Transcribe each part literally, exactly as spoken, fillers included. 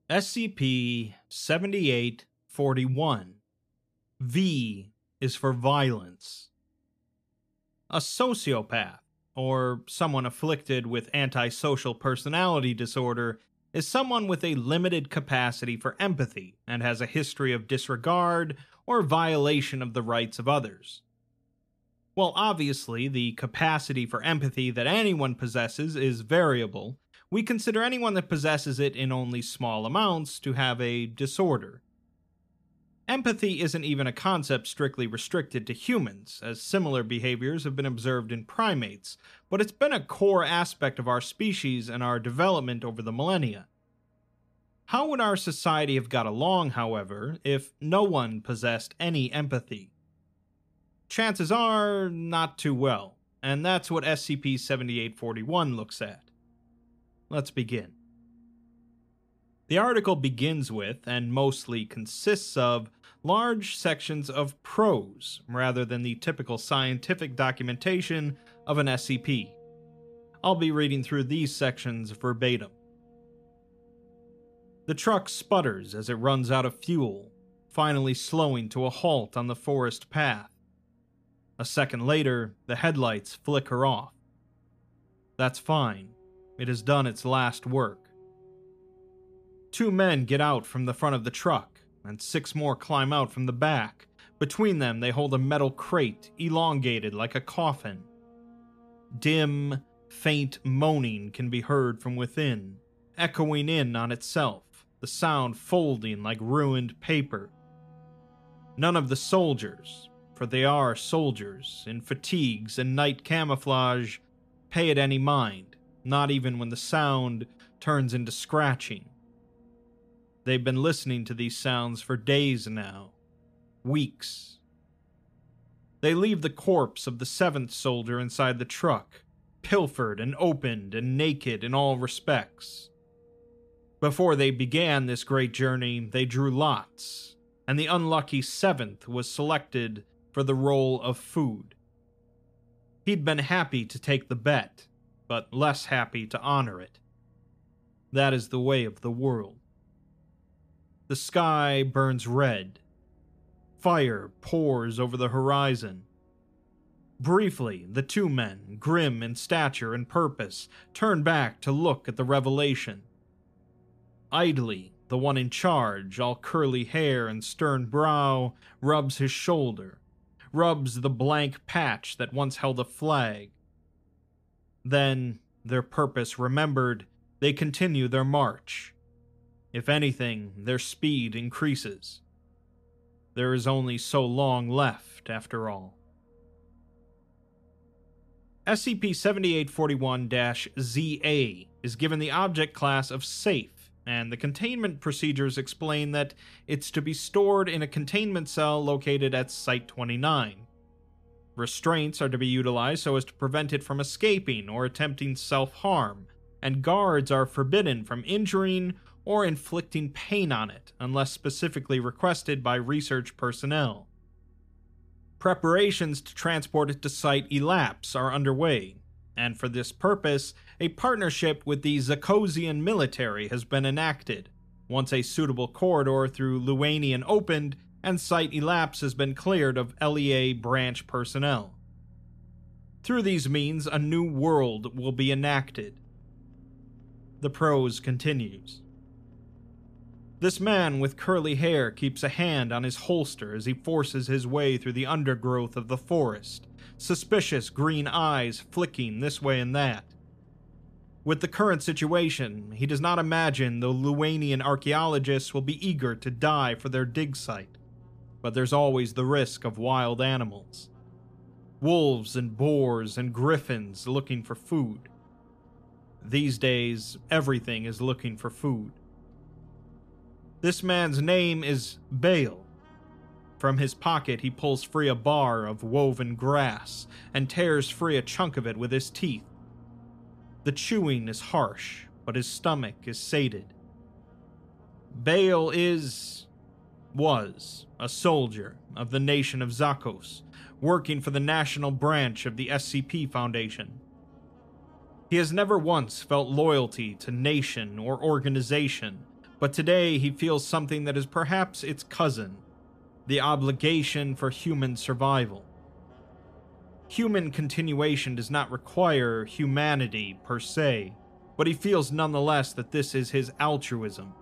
S C P seventy-eight forty-one. V is for violence. A sociopath, or someone afflicted with antisocial personality disorder, is someone with a limited capacity for empathy and has a history of disregard or violation of the rights of others. While obviously the capacity for empathy that anyone possesses is variable, we consider anyone that possesses it in only small amounts to have a disorder. Empathy isn't even a concept strictly restricted to humans, as similar behaviors have been observed in primates, but it's been a core aspect of our species and our development over the millennia. How would our society have got along, however, if no one possessed any empathy? Chances are, not too well, and that's what S C P seventy-eight forty-one looks at. Let's begin. The article begins with, and mostly consists of, large sections of prose, rather than the typical scientific documentation of an S C P. I'll be reading through these sections verbatim. The truck sputters as it runs out of fuel, finally slowing to a halt on the forest path. A second later, the headlights flicker off. That's fine. It has done its last work. Two men get out from the front of the truck, and six more climb out from the back. Between them, they hold a metal crate, elongated like a coffin. Dim, faint moaning can be heard from within, echoing in on itself, the sound folding like ruined paper. None of the soldiers, for they are soldiers, in fatigues and night camouflage, pay it any mind, not even when the sound turns into scratching. They've been listening to these sounds for days now, weeks. They leave the corpse of the seventh soldier inside the truck, pilfered and opened and naked in all respects. Before they began this great journey, they drew lots, and the unlucky seventh was selected for the role of food. He'd been happy to take the bet, but less happy to honor it. That is the way of the world. The sky burns red. Fire pours over the horizon. Briefly, the two men, grim in stature and purpose, turn back to look at the revelation. Idly, the one in charge, all curly hair and stern brow, rubs his shoulder, rubs the blank patch that once held a flag. Then, their purpose remembered, they continue their march. If anything, their speed increases. There is only so long left, after all. S C P seventy-eight forty-one Z A is given the object class of Safe, and the containment procedures explain that it's to be stored in a containment cell located at Site twenty-nine. Restraints are to be utilized so as to prevent it from escaping or attempting self-harm, and guards are forbidden from injuring or inflicting pain on it unless specifically requested by research personnel. Preparations to transport it to Site Elapse are underway, and for this purpose, a partnership with the Zakosian military has been enacted, once a suitable corridor through Luanian opened and Site Elapse has been cleared of L E A branch personnel. Through these means, a new world will be enacted. The prose continues. This man with curly hair keeps a hand on his holster as he forces his way through the undergrowth of the forest, suspicious green eyes flicking this way and that. With the current situation, he does not imagine the Luanian archaeologists will be eager to die for their dig site, but there's always the risk of wild animals. Wolves and boars and griffins looking for food. These days, everything is looking for food. This man's name is Bale. From his pocket he pulls free a bar of woven grass and tears free a chunk of it with his teeth. The chewing is harsh, but his stomach is sated. Bale is... was a soldier of the nation of Zakos, working for the national branch of the S C P Foundation. He has never once felt loyalty to nation or organization, But today he feels something that is perhaps its cousin, the obligation for human survival. Human continuation does not require humanity per se, but he feels nonetheless that this is his altruism.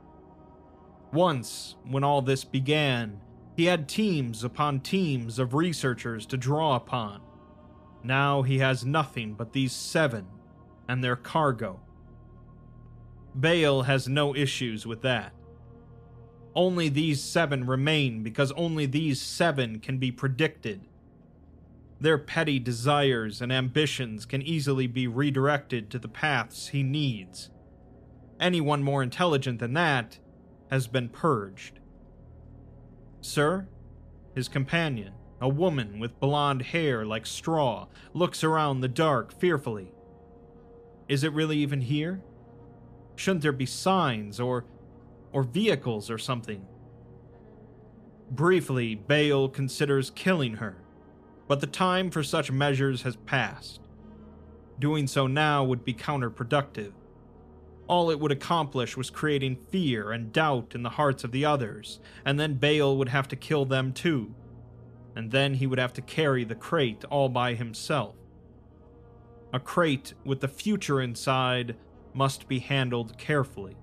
Once, when all this began, he had teams upon teams of researchers to draw upon. Now he has nothing but these seven and their cargo. Bale has no issues with that. Only these seven remain because only these seven can be predicted. Their petty desires and ambitions can easily be redirected to the paths he needs. Anyone more intelligent than that has been purged. Sir, his companion, a woman with blonde hair like straw, looks around the dark fearfully. Is it really even here? Shouldn't there be signs or or vehicles or something? Briefly, Bale considers killing her, but the time for such measures has passed. Doing so now would be counterproductive. All it would accomplish was creating fear and doubt in the hearts of the others, and then Bale would have to kill them too. And then he would have to carry the crate all by himself. A crate with the future inside must be handled carefully.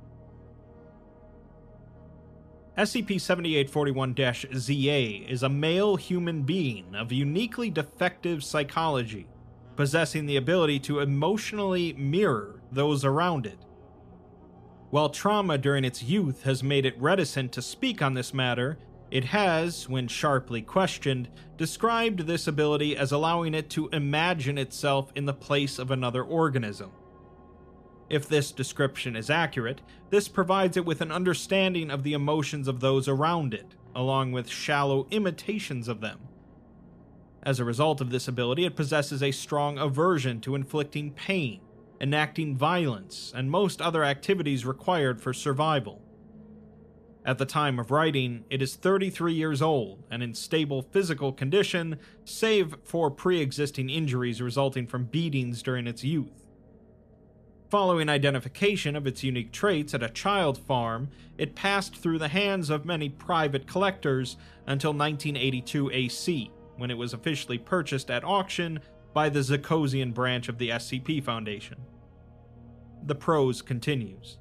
S C P seventy-eight forty-one Z A is a male human being of uniquely defective psychology, possessing the ability to emotionally mirror those around it. While trauma during its youth has made it reticent to speak on this matter, it has, when sharply questioned, described this ability as allowing it to imagine itself in the place of another organism. If this description is accurate, this provides it with an understanding of the emotions of those around it, along with shallow imitations of them. As a result of this ability, it possesses a strong aversion to inflicting pain, enacting violence, and most other activities required for survival. At the time of writing, it is thirty-three years old and in stable physical condition, save for pre-existing injuries resulting from beatings during its youth. Following identification of its unique traits at a child farm, it passed through the hands of many private collectors until nineteen eighty-two A C, when it was officially purchased at auction by the Zircosian branch of the S C P Foundation. The prose continues.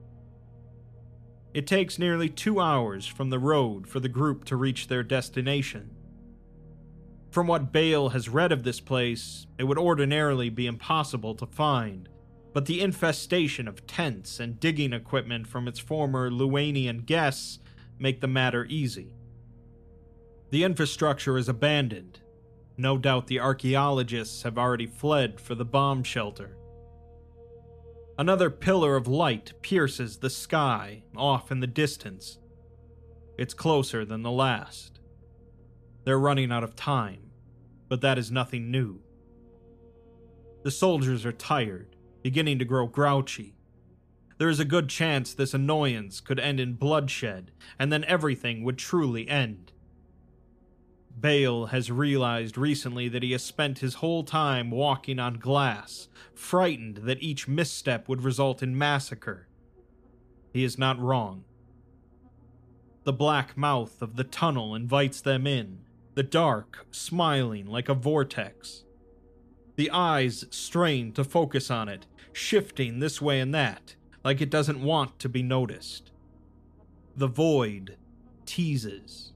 It takes nearly two hours from the road for the group to reach their destination. From what Bale has read of this place, it would ordinarily be impossible to find, but the infestation of tents and digging equipment from its former Luanian guests make the matter easy. The infrastructure is abandoned. No doubt the archaeologists have already fled for the bomb shelter. Another pillar of light pierces the sky off in the distance. It's closer than the last. They're running out of time, but that is nothing new. The soldiers are tired, beginning to grow grouchy. There is a good chance this annoyance could end in bloodshed, and then everything would truly end. Bale has realized recently that he has spent his whole time walking on glass, frightened that each misstep would result in massacre. He is not wrong. The black mouth of the tunnel invites them in, the dark smiling like a vortex. The eyes strain to focus on it, shifting this way and that, like it doesn't want to be noticed. The void teases.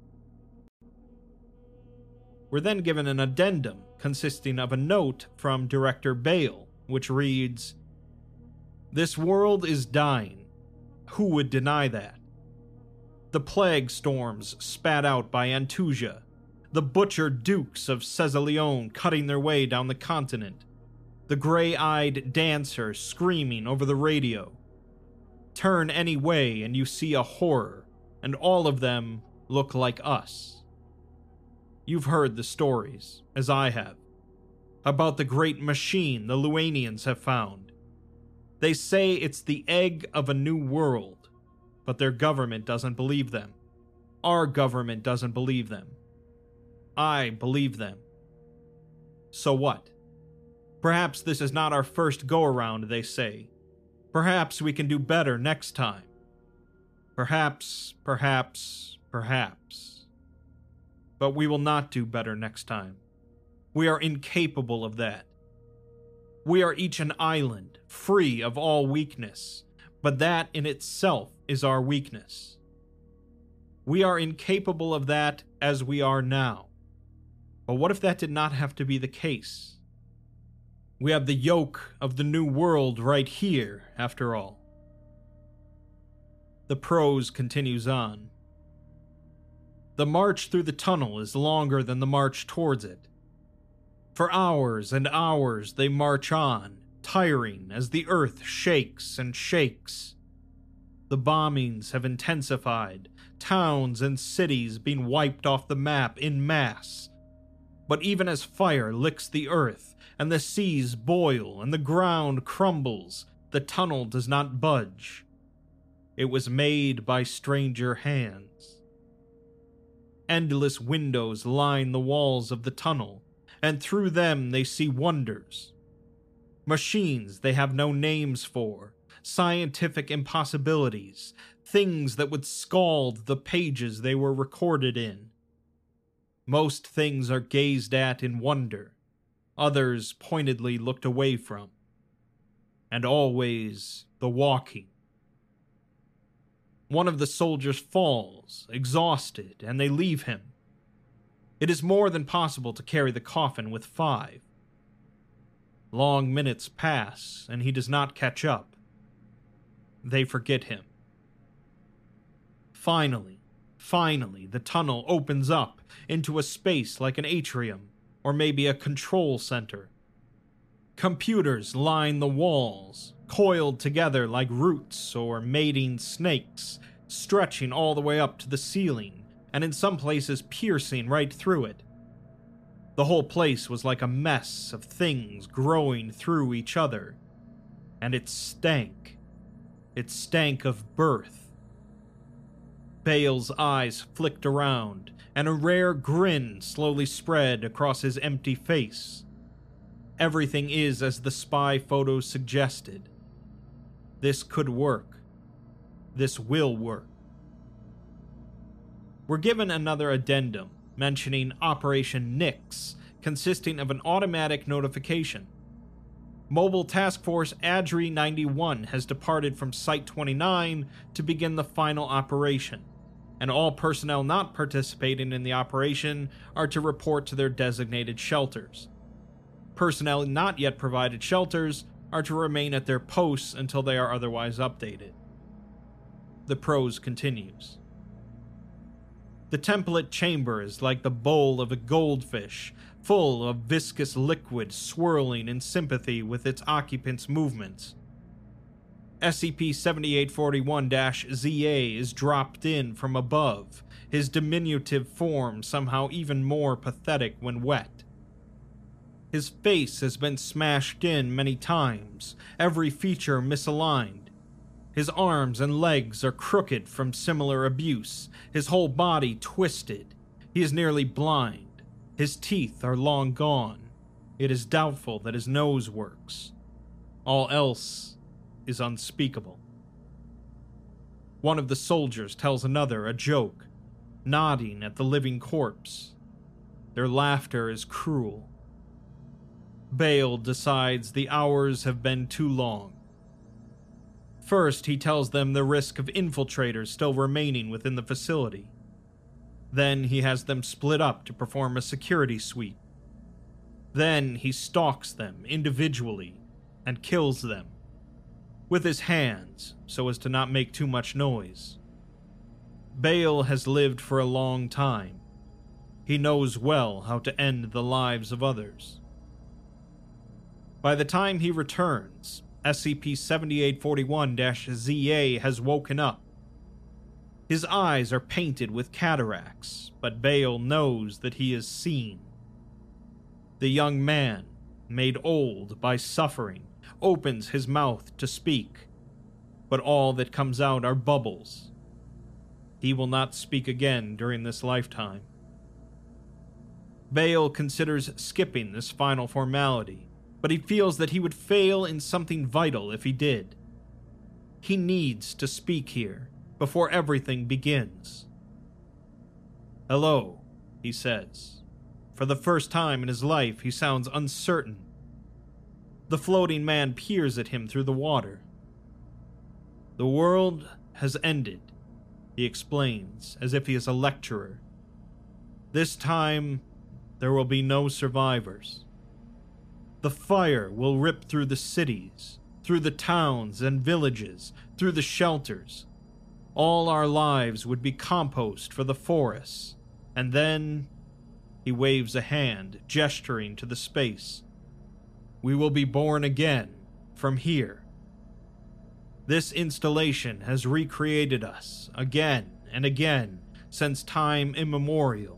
We're then given an addendum consisting of a note from Director Bale, which reads, "This world is dying. Who would deny that? The plague storms spat out by Antusia, the butchered dukes of Caesaleon cutting their way down the continent, the gray-eyed dancer screaming over the radio. Turn any way and you see a horror, and all of them look like us. You've heard the stories, as I have, about the great machine the Luanians have found. They say it's the egg of a new world, but their government doesn't believe them. Our government doesn't believe them. I believe them. So what? Perhaps this is not our first go-around, they say. Perhaps we can do better next time. Perhaps, perhaps, perhaps. But we will not do better next time. We are incapable of that. We are each an island, free of all weakness, but that in itself is our weakness. We are incapable of that as we are now. But what if that did not have to be the case? We have the yoke of the new world right here, after all. The prose continues on. The march through the tunnel is longer than the march towards it. For hours and hours they march on, tiring as the earth shakes and shakes. The bombings have intensified, towns and cities being wiped off the map in mass. But even as fire licks the earth, and the seas boil and the ground crumbles, the tunnel does not budge. It was made by stranger hands. Endless windows line the walls of the tunnel, and through them they see wonders. Machines they have no names for, scientific impossibilities, things that would scald the pages they were recorded in. Most things are gazed at in wonder, others pointedly looked away from. And always the walking. One of the soldiers falls, exhausted, and they leave him. It is more than possible to carry the coffin with five. Long minutes pass, and he does not catch up. They forget him. Finally, finally, the tunnel opens up into a space like an atrium, or maybe a control center. Computers line the walls, coiled together like roots or mating snakes, stretching all the way up to the ceiling, and in some places piercing right through it. The whole place was like a mess of things growing through each other, and it stank. It stank of birth. Bale's eyes flicked around, and a rare grin slowly spread across his empty face. Everything is as the spy photos suggested. This could work. This will work. We're given another addendum mentioning Operation Nyx, consisting of an automatic notification. Mobile Task Force A D R I ninety-one has departed from Site twenty-nine to begin the final operation, and all personnel not participating in the operation are to report to their designated shelters. Personnel not yet provided shelters are to remain at their posts until they are otherwise updated. The prose continues. The template chamber is like the bowl of a goldfish, full of viscous liquid swirling in sympathy with its occupant's movements. S C P seventy-eight forty-one Z A is dropped in from above, his diminutive form somehow even more pathetic when wet. His face has been smashed in many times, every feature misaligned. His arms and legs are crooked from similar abuse, his whole body twisted. He is nearly blind. His teeth are long gone. It is doubtful that his nose works. All else is unspeakable. One of the soldiers tells another a joke, nodding at the living corpse. Their laughter is cruel. Bale decides the hours have been too long. First, he tells them the risk of infiltrators still remaining within the facility. Then he has them split up to perform a security sweep. Then he stalks them individually and kills them with his hands so as to not make too much noise. Bale has lived for a long time. He knows well how to end the lives of others. By the time he returns, S C P seventy-eight forty-one Z A has woken up. His eyes are painted with cataracts, but Bale knows that he is seen. The young man, made old by suffering, opens his mouth to speak, but all that comes out are bubbles. He will not speak again during this lifetime. Bale considers skipping this final formality, but he feels that he would fail in something vital if he did. He needs to speak here, before everything begins. "Hello," he says. For the first time in his life, he sounds uncertain. The floating man peers at him through the water. "The world has ended," he explains, as if he is a lecturer. "This time, there will be no survivors. The fire will rip through the cities, through the towns and villages, through the shelters. All our lives would be compost for the forests, and then," he waves a hand, gesturing to the space, "we will be born again from here. This installation has recreated us again and again since time immemorial.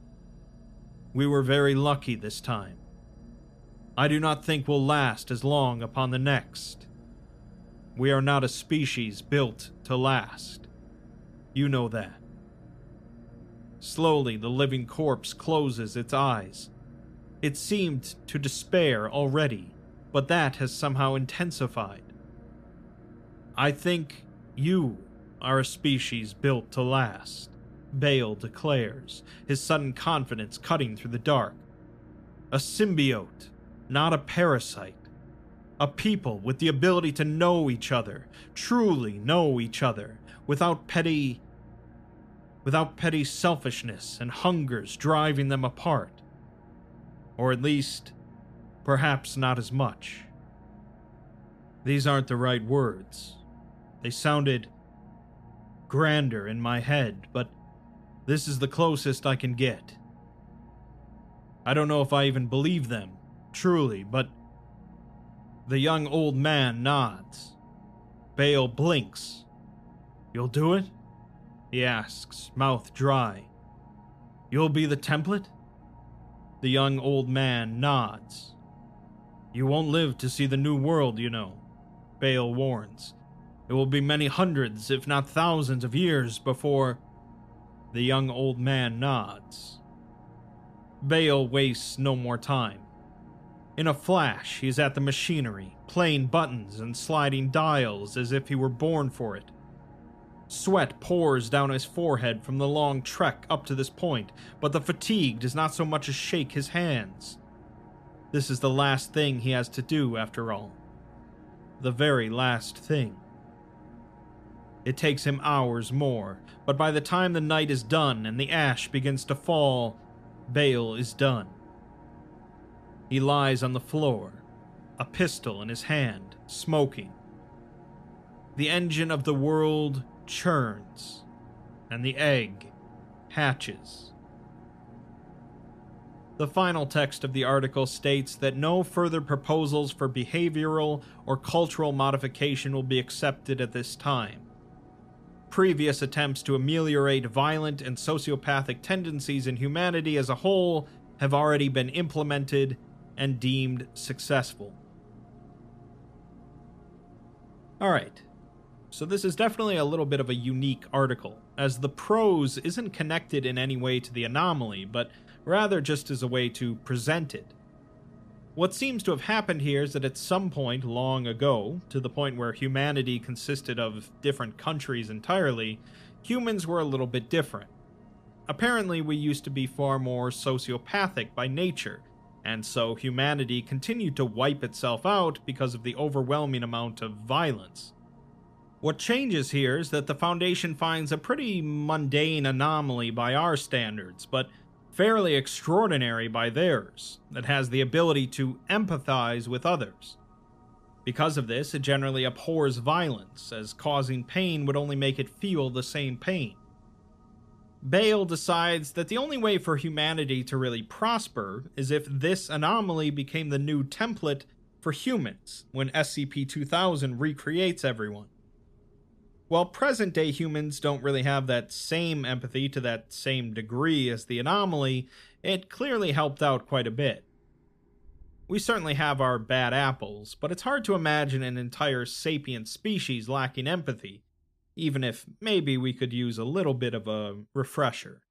We were very lucky this time. I do not think we'll last as long upon the next. We are not a species built to last. You know that." Slowly, the living corpse closes its eyes. It seemed to despair already, but that has somehow intensified. "I think you are a species built to last," Bale declares, his sudden confidence cutting through the dark. "A symbiote, not a parasite. A people with the ability to know each other, truly know each other, without petty... without petty selfishness and hungers driving them apart. Or at least, perhaps not as much." These aren't the right words. They sounded grander in my head, but this is the closest I can get. I don't know if I even believe them, truly, but... The young old man nods. Bale blinks. "You'll do it?" he asks, mouth dry. "You'll be the template?" The young old man nods. "You won't live to see the new world, you know," Bale warns. "It will be many hundreds, if not thousands of years before..." The young old man nods. Bale wastes no more time. In a flash, he is at the machinery, playing buttons and sliding dials as if he were born for it. Sweat pours down his forehead from the long trek up to this point, but the fatigue does not so much as shake his hands. This is the last thing he has to do, after all. The very last thing. It takes him hours more, but by the time the night is done and the ash begins to fall, Bale is done. He lies on the floor, a pistol in his hand, smoking. The engine of the world churns, and the egg hatches. The final text of the article states that no further proposals for behavioral or cultural modification will be accepted at this time. Previous attempts to ameliorate violent and sociopathic tendencies in humanity as a whole have already been implemented and deemed successful. Alright, so this is definitely a little bit of a unique article, as the prose isn't connected in any way to the anomaly, but rather just as a way to present it. What seems to have happened here is that at some point long ago, to the point where humanity consisted of different countries entirely, humans were a little bit different. Apparently, we used to be far more sociopathic by nature, and so humanity continued to wipe itself out because of the overwhelming amount of violence. What changes here is that the Foundation finds a pretty mundane anomaly by our standards, but fairly extraordinary by theirs, that has the ability to empathize with others. Because of this, it generally abhors violence, as causing pain would only make it feel the same pain. Bale decides that the only way for humanity to really prosper is if this anomaly became the new template for humans when S C P two thousand recreates everyone. While present-day humans don't really have that same empathy to that same degree as the anomaly, it clearly helped out quite a bit. We certainly have our bad apples, but it's hard to imagine an entire sapient species lacking empathy, even if maybe we could use a little bit of a refresher.